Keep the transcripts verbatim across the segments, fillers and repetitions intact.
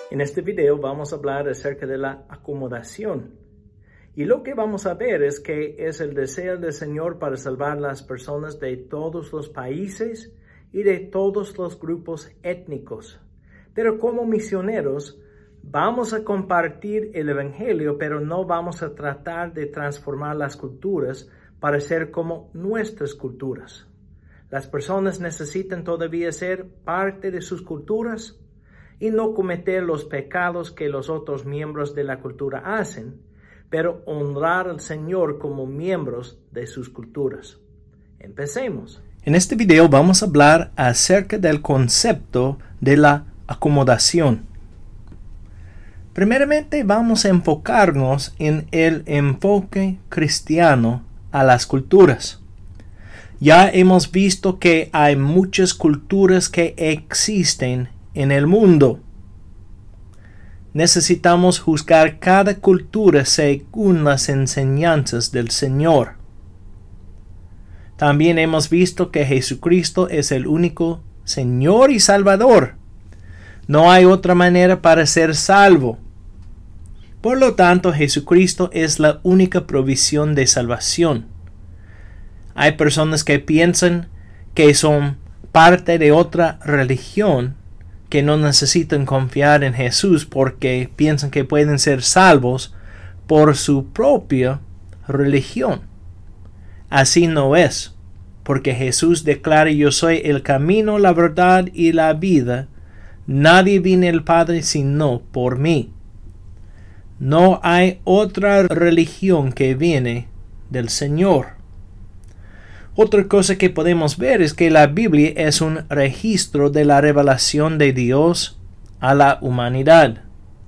En este video vamos a hablar acerca de la acomodación. Y lo que vamos a ver es que es el deseo del Señor para salvar a las personas de todos los países y de todos los grupos étnicos. Pero como misioneros vamos a compartir el Evangelio, pero no vamos a tratar de transformar las culturas para ser como nuestras culturas. Las personas necesitan todavía ser parte de sus culturas y no cometer los pecados que los otros miembros de la cultura hacen, pero honrar al Señor como miembros de sus culturas. Empecemos. En este video vamos a hablar acerca del concepto de la acomodación. Primeramente vamos a enfocarnos en el enfoque cristiano a las culturas. Ya hemos visto que hay muchas culturas que existen en el mundo. Necesitamos juzgar cada cultura según las enseñanzas del Señor. También hemos visto que Jesucristo es el único Señor y Salvador. No hay otra manera para ser salvo. Por lo tanto, Jesucristo es la única provisión de salvación. Hay personas que piensan que son parte de otra religión, que no necesitan confiar en Jesús porque piensan que pueden ser salvos por su propia religión. Así no es, porque Jesús declara: yo soy el camino, la verdad y la vida. Nadie viene al Padre sino por mí. No hay otra religión que viene del Señor. Otra cosa que podemos ver es que la Biblia es un registro de la revelación de Dios a la humanidad.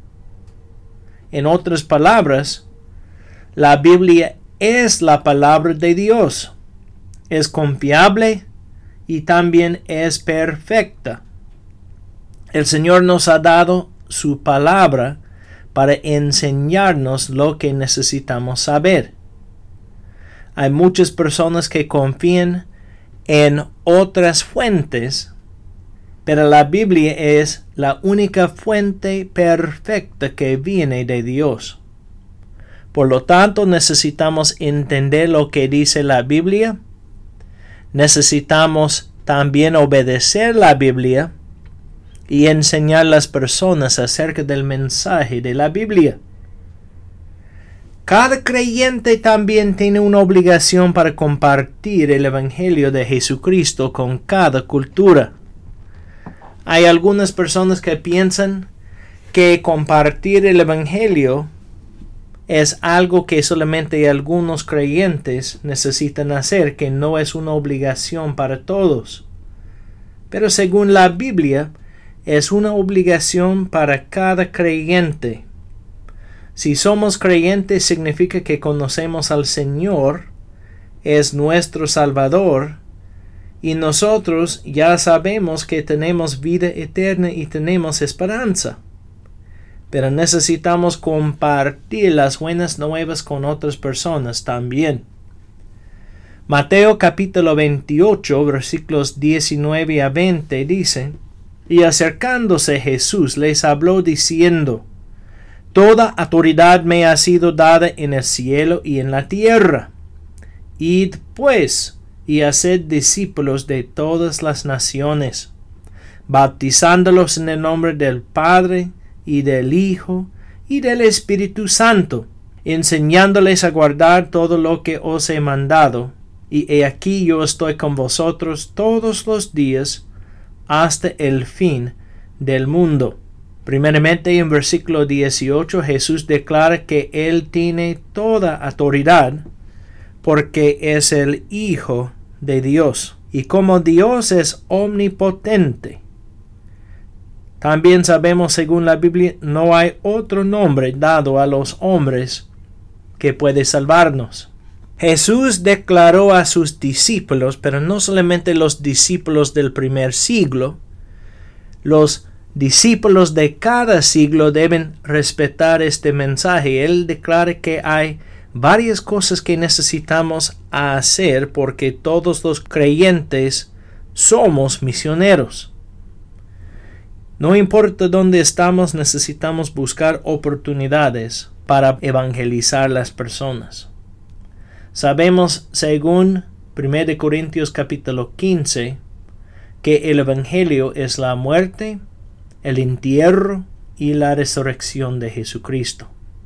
En otras palabras, la Biblia es la palabra de Dios. Es confiable y también es perfecta. El Señor nos ha dado su palabra para enseñarnos lo que necesitamos saber. Hay muchas personas que confían en otras fuentes, pero la Biblia es la única fuente perfecta que viene de Dios. Por lo tanto, necesitamos entender lo que dice la Biblia. Necesitamos también obedecer la Biblia y enseñar a las personas acerca del mensaje de la Biblia. Cada creyente también tiene una obligación para compartir el Evangelio de Jesucristo con cada cultura. Hay algunas personas que piensan que compartir el Evangelio es algo que solamente algunos creyentes necesitan hacer, que no es una obligación para todos. Pero según la Biblia, es una obligación para cada creyente. Si somos creyentes, significa que conocemos al Señor, es nuestro Salvador, y nosotros ya sabemos que tenemos vida eterna y tenemos esperanza. Pero necesitamos compartir las buenas nuevas con otras personas también. Mateo capítulo veintiocho, versículos diecinueve a veinte dice: y acercándose Jesús les habló diciendo: toda autoridad me ha sido dada en el cielo y en la tierra. Id pues y haced discípulos de todas las naciones, bautizándolos en el nombre del Padre y del Hijo y del Espíritu Santo, enseñándoles a guardar todo lo que os he mandado. Y he aquí yo estoy con vosotros todos los días hasta el fin del mundo. Primeramente, en versículo dieciocho, Jesús declara que Él tiene toda autoridad porque es el Hijo de Dios. Y como Dios es omnipotente, también sabemos, según la Biblia, no hay otro nombre dado a los hombres que puede salvarnos. Jesús declaró a sus discípulos, pero no solamente los discípulos del primer siglo, los discípulos de cada siglo deben respetar este mensaje. Él declara que hay varias cosas que necesitamos hacer porque todos los creyentes somos misioneros. No importa dónde estamos, necesitamos buscar oportunidades para evangelizar las personas. Sabemos, según primera Corintios capítulo quince, que el Evangelio es la muerte, el entierro y la resurrección de Jesucristo.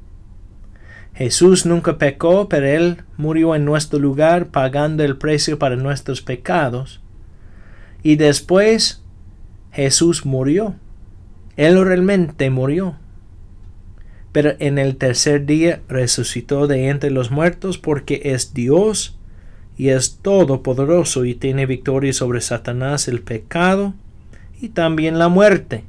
Jesús nunca pecó, pero Él murió en nuestro lugar pagando el precio para nuestros pecados. Y después Jesús murió. Él realmente murió. Pero en el tercer día resucitó de entre los muertos porque es Dios y es todopoderoso y tiene victoria sobre Satanás, el pecado y también la muerte.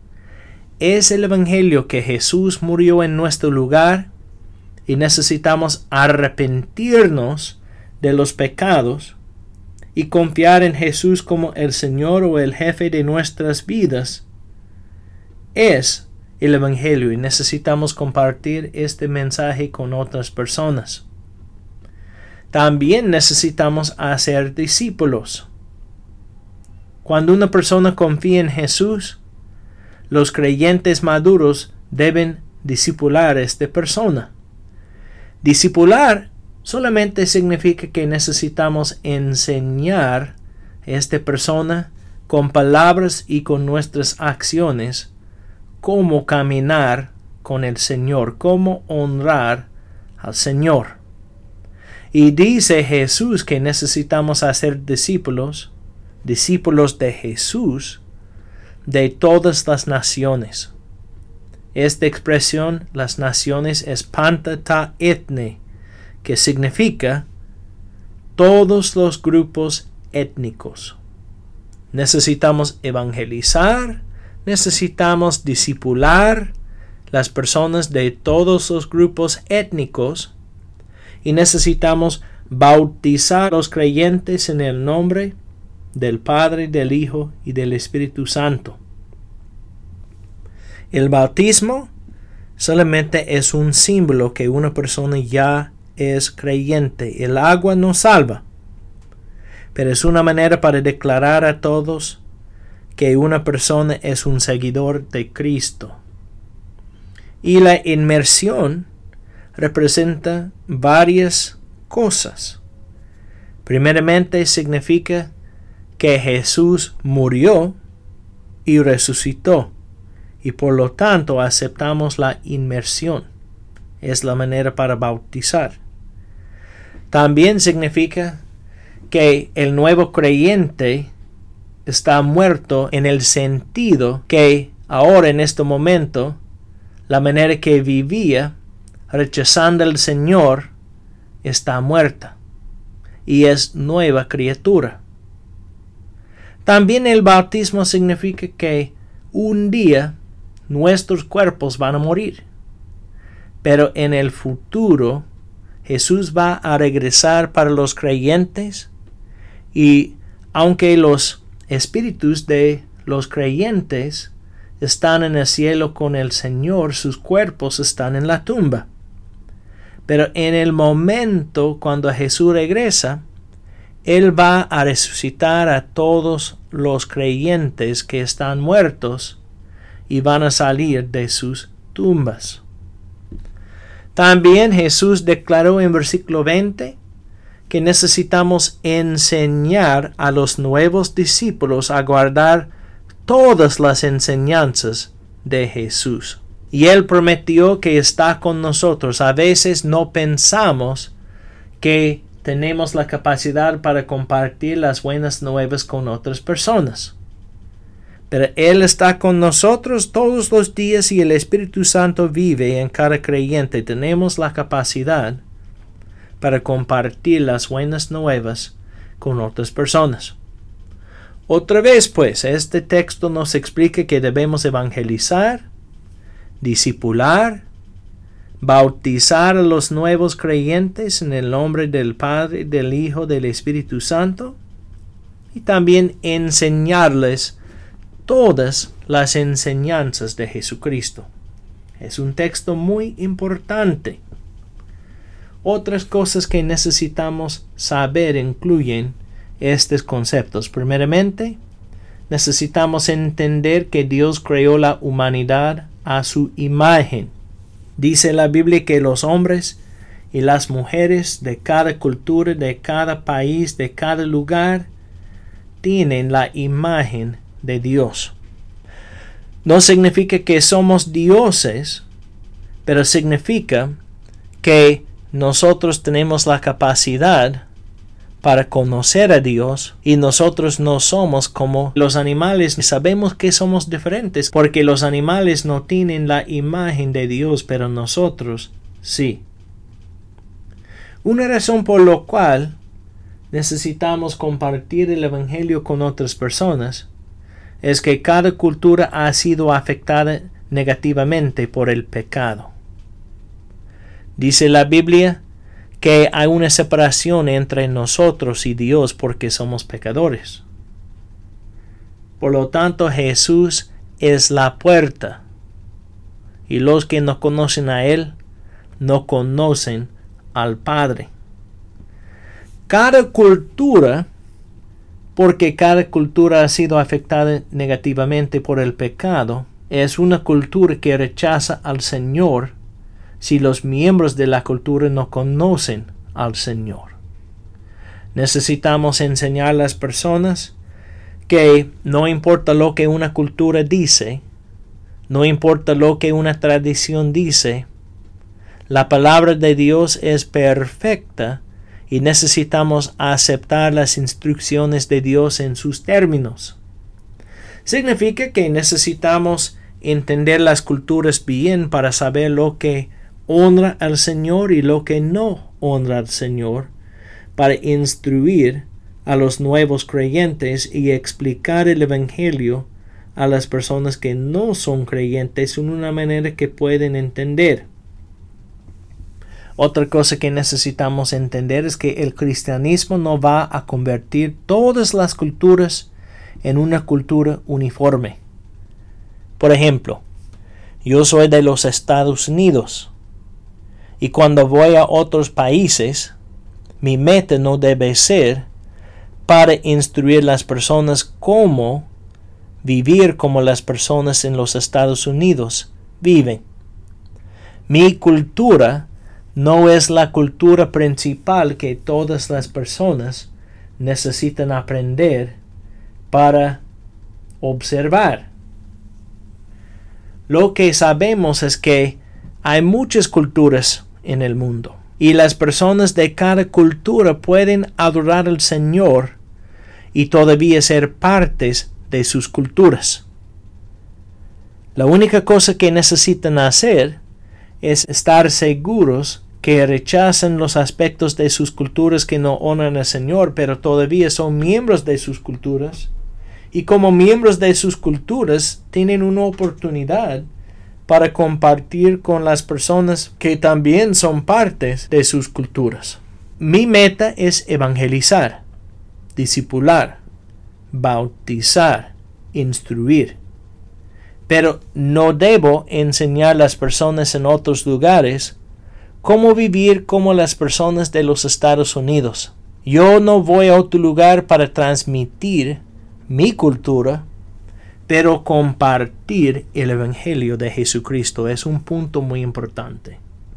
Es el Evangelio que Jesús murió en nuestro lugar y necesitamos arrepentirnos de los pecados y confiar en Jesús como el Señor o el jefe de nuestras vidas. Es el Evangelio y necesitamos compartir este mensaje con otras personas. También necesitamos hacer discípulos. Cuando una persona confía en Jesús, los creyentes maduros deben discipular a esta persona. Discipular solamente significa que necesitamos enseñar a esta persona con palabras y con nuestras acciones cómo caminar con el Señor, cómo honrar al Señor. Y dice Jesús que necesitamos hacer discípulos, discípulos de Jesús, de todas las naciones. Esta expresión, las naciones, es panta ta ethne, que significa todos los grupos étnicos. Necesitamos evangelizar, necesitamos discipular las personas de todos los grupos étnicos y necesitamos bautizar a los creyentes en el nombre del Padre, del Hijo y del Espíritu Santo. El bautismo solamente es un símbolo que una persona ya es creyente. El agua no salva, pero es una manera para declarar a todos que una persona es un seguidor de Cristo. Y la inmersión representa varias cosas. Primeramente significa que Jesús murió y resucitó, y por lo tanto aceptamos la inmersión. Es la manera para bautizar. También significa que el nuevo creyente está muerto en el sentido que ahora en este momento la manera que vivía rechazando al Señor está muerta y es nueva criatura. También el bautismo significa que un día nuestros cuerpos van a morir, pero en el futuro Jesús va a regresar para los creyentes y aunque los espíritus de los creyentes están en el cielo con el Señor, sus cuerpos están en la tumba. Pero en el momento cuando Jesús regresa, Él va a resucitar a todos los creyentes que están muertos y van a salir de sus tumbas. También Jesús declaró en versículo veinte que necesitamos enseñar a los nuevos discípulos a guardar todas las enseñanzas de Jesús. Y Él prometió que está con nosotros. A veces no pensamos que tenemos la capacidad para compartir las buenas nuevas con otras personas. Pero Él está con nosotros todos los días y el Espíritu Santo vive en cada creyente. Tenemos la capacidad para compartir las buenas nuevas con otras personas. Otra vez, pues, este texto nos explica que debemos evangelizar, discipular, bautizar a los nuevos creyentes en el nombre del Padre, del Hijo, del Espíritu Santo, y también enseñarles todas las enseñanzas de Jesucristo. Es un texto muy importante. Otras cosas que necesitamos saber incluyen estos conceptos. Primeramente, necesitamos entender que Dios creó la humanidad a su imagen. Dice la Biblia que los hombres y las mujeres de cada cultura, de cada país, de cada lugar, tienen la imagen de Dios. No significa que somos dioses, pero significa que nosotros tenemos la capacidad para conocer a Dios y nosotros no somos como los animales. Sabemos que somos diferentes porque los animales no tienen la imagen de Dios, pero nosotros sí. Una razón por la cual necesitamos compartir el Evangelio con otras personas es que cada cultura ha sido afectada negativamente por el pecado. Dice la Biblia que hay una separación entre nosotros y Dios porque somos pecadores. Por lo tanto, Jesús es la puerta, y los que no conocen a Él no conocen al Padre. Cada cultura, porque cada cultura ha sido afectada negativamente por el pecado, es una cultura que rechaza al Señor si los miembros de la cultura no conocen al Señor. Necesitamos enseñar a las personas que no importa lo que una cultura dice, no importa lo que una tradición dice, la palabra de Dios es perfecta y necesitamos aceptar las instrucciones de Dios en sus términos. Significa que necesitamos entender las culturas bien para saber lo que honra al Señor y lo que no honra al Señor, para instruir a los nuevos creyentes y explicar el Evangelio a las personas que no son creyentes en una manera que pueden entender. Otra cosa que necesitamos entender es que el cristianismo no va a convertir todas las culturas en una cultura uniforme. Por ejemplo, yo soy de los Estados Unidos. Y cuando voy a otros países, mi meta no debe ser para instruir a las personas cómo vivir como las personas en los Estados Unidos viven. Mi cultura no es la cultura principal que todas las personas necesitan aprender para observar. Lo que sabemos es que hay muchas culturas en el mundo y las personas de cada cultura pueden adorar al Señor y todavía ser partes de sus culturas. La única cosa que necesitan hacer es estar seguros que rechazan los aspectos de sus culturas que no honran al Señor, pero todavía son miembros de sus culturas, y como miembros de sus culturas tienen una oportunidad para compartir con las personas que también son partes de sus culturas. Mi meta es evangelizar, discipular, bautizar, instruir. Pero no debo enseñar a las personas en otros lugares cómo vivir como las personas de los Estados Unidos. Yo no voy a otro lugar para transmitir mi cultura, pero compartir el Evangelio de Jesucristo es un punto muy importante.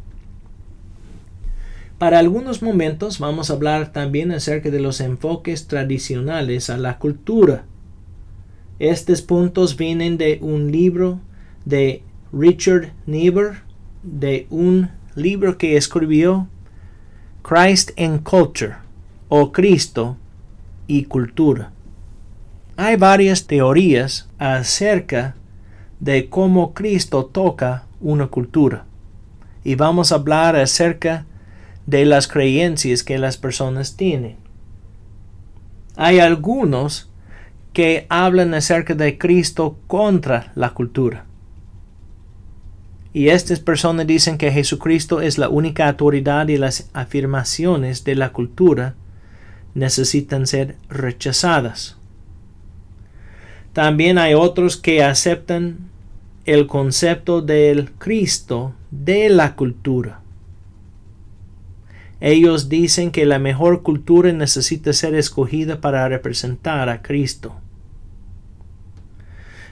Para algunos momentos vamos a hablar también acerca de los enfoques tradicionales a la cultura. Estos puntos vienen de un libro de Richard Niebuhr, de un libro que escribió Christ and Culture, o Cristo y Cultura. Hay varias teorías acerca de cómo Cristo toca una cultura, y vamos a hablar acerca de las creencias que las personas tienen. Hay algunos que hablan acerca de Cristo contra la cultura, y estas personas dicen que Jesucristo es la única autoridad y las afirmaciones de la cultura necesitan ser rechazadas. También hay otros que aceptan el concepto del Cristo de la cultura. Ellos dicen que la mejor cultura necesita ser escogida para representar a Cristo.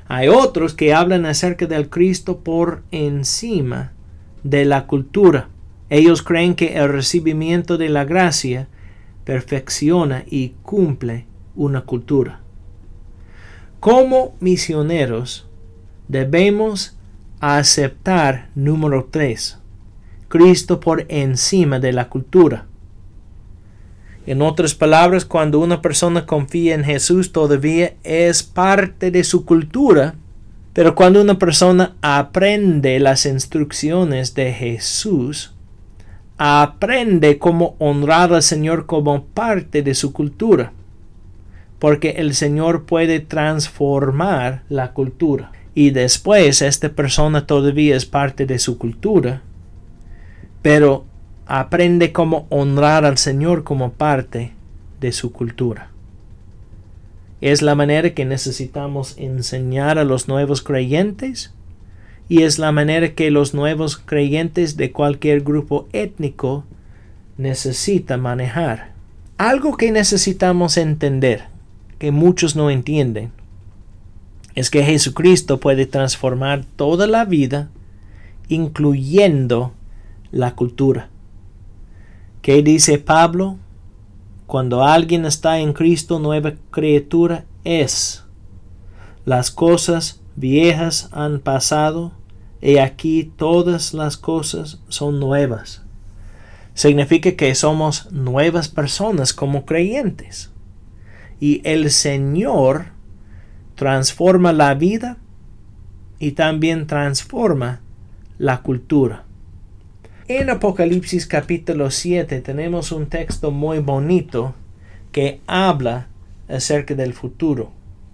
Hay otros que hablan acerca del Cristo por encima de la cultura. Ellos creen que el recibimiento de la gracia perfecciona y cumple una cultura. Como misioneros, debemos aceptar, número tres, Cristo por encima de la cultura. En otras palabras, cuando una persona confía en Jesús, todavía es parte de su cultura, pero cuando una persona aprende las instrucciones de Jesús, aprende cómo honrar al Señor como parte de su cultura, porque el Señor puede transformar la cultura. Y después esta persona todavía es parte de su cultura, pero aprende cómo honrar al Señor como parte de su cultura. Es la manera que necesitamos enseñar a los nuevos creyentes y es la manera que los nuevos creyentes de cualquier grupo étnico necesitan manejar. Algo que necesitamos entender, que muchos no entienden, es que Jesucristo puede transformar toda la vida, incluyendo la cultura. ¿Qué dice Pablo? Cuando alguien está en Cristo, nueva criatura es. Las cosas viejas han pasado, y aquí todas las cosas son nuevas. Significa que somos nuevas personas como creyentes. Y el Señor transforma la vida y también transforma la cultura. En Apocalipsis capítulo siete tenemos un texto muy bonito que habla acerca del futuro.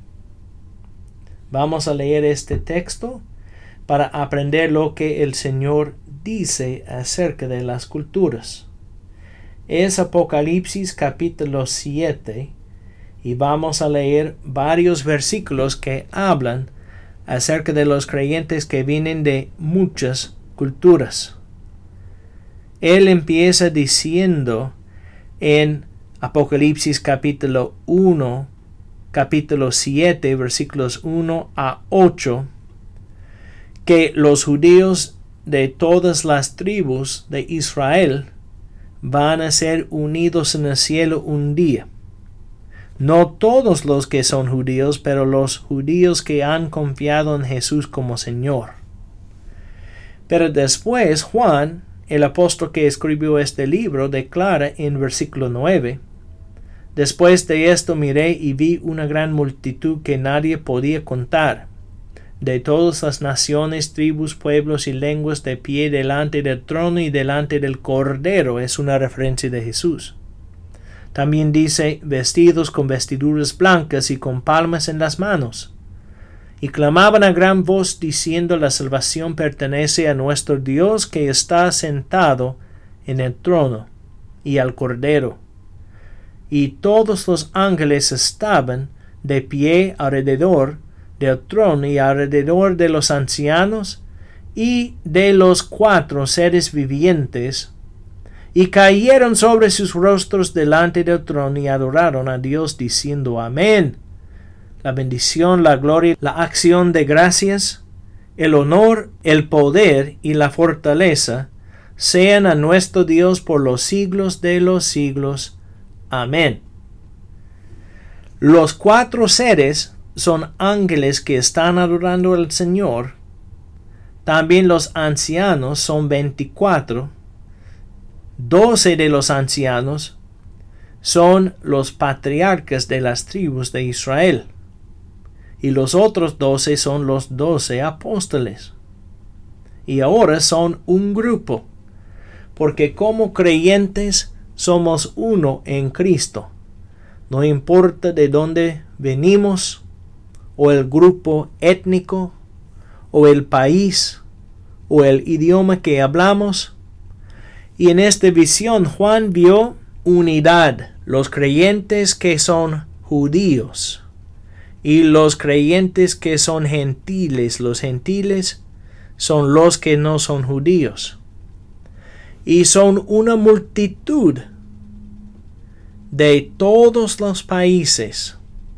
Vamos a leer este texto para aprender lo que el Señor dice acerca de las culturas. Es Apocalipsis capítulo siete y vamos a leer varios versículos que hablan acerca de los creyentes que vienen de muchas culturas. Él empieza diciendo en Apocalipsis capítulo uno, capítulo siete, versículos uno a ocho, que los judíos de todas las tribus de Israel van a ser unidos en el cielo un día. No todos los que son judíos, pero los judíos que han confiado en Jesús como Señor. Pero después Juan, el apóstol que escribió este libro, declara en versículo nueve: Después de esto miré y vi una gran multitud que nadie podía contar, de todas las naciones, tribus, pueblos y lenguas, de pie delante del trono y delante del Cordero. Es una referencia de Jesús. También dice, vestidos con vestiduras blancas y con palmas en las manos. Y clamaban a gran voz diciendo, la salvación pertenece a nuestro Dios que está sentado en el trono y al Cordero. Y todos los ángeles estaban de pie alrededor del trono y alrededor de los ancianos y de los cuatro seres vivientes, y cayeron sobre sus rostros delante del trono y adoraron a Dios diciendo, Amén. La bendición, la gloria, la acción de gracias, el honor, el poder y la fortaleza sean a nuestro Dios por los siglos de los siglos. Amén. Los cuatro seres son ángeles que están adorando al Señor. También los ancianos son veinticuatro. Doce de los ancianos son los patriarcas de las tribus de Israel. Y los otros doce son los doce apóstoles. Y ahora son un grupo, porque como creyentes somos uno en Cristo. No importa de dónde venimos, o el grupo étnico, o el país, o el idioma que hablamos. Y en esta visión Juan vio unidad, los creyentes que son judíos y los creyentes que son gentiles. Los gentiles son los que no son judíos. Y son una multitud de todos los países,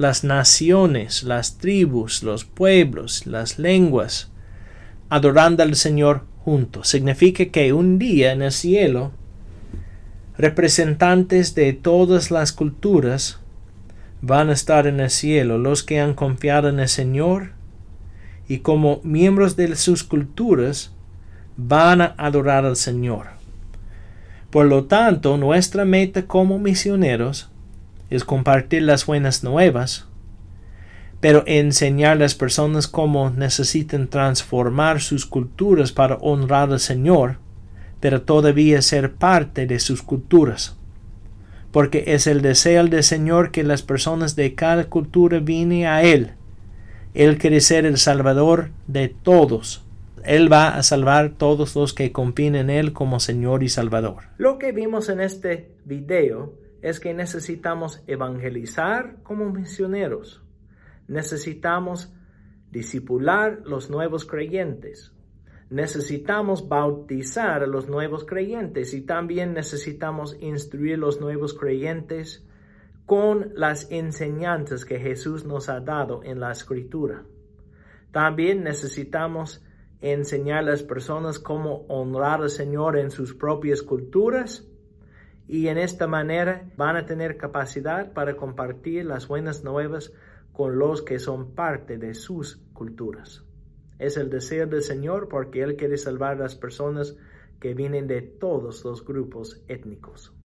las naciones, las tribus, los pueblos, las lenguas, adorando al Señor juntos. Significa que un día en el cielo, representantes de todas las culturas van a estar en el cielo, los que han confiado en el Señor, y como miembros de sus culturas van a adorar al Señor. Por lo tanto, nuestra meta como misioneros es compartir las buenas nuevas, pero enseñar a las personas cómo necesitan transformar sus culturas para honrar al Señor, pero todavía ser parte de sus culturas. Porque es el deseo del Señor que las personas de cada cultura vienen a Él. Él quiere ser el Salvador de todos. Él va a salvar a todos los que confíen en Él como Señor y Salvador. Lo que vimos en este video es que necesitamos evangelizar como misioneros. Necesitamos discipular los nuevos creyentes. Necesitamos bautizar a los nuevos creyentes y también necesitamos instruir a los nuevos creyentes con las enseñanzas que Jesús nos ha dado en la Escritura. También necesitamos enseñar a las personas cómo honrar al Señor en sus propias culturas, y en esta manera van a tener capacidad para compartir las buenas nuevas con los que son parte de sus culturas. Es el deseo del Señor porque Él quiere salvar a las personas que vienen de todos los grupos étnicos.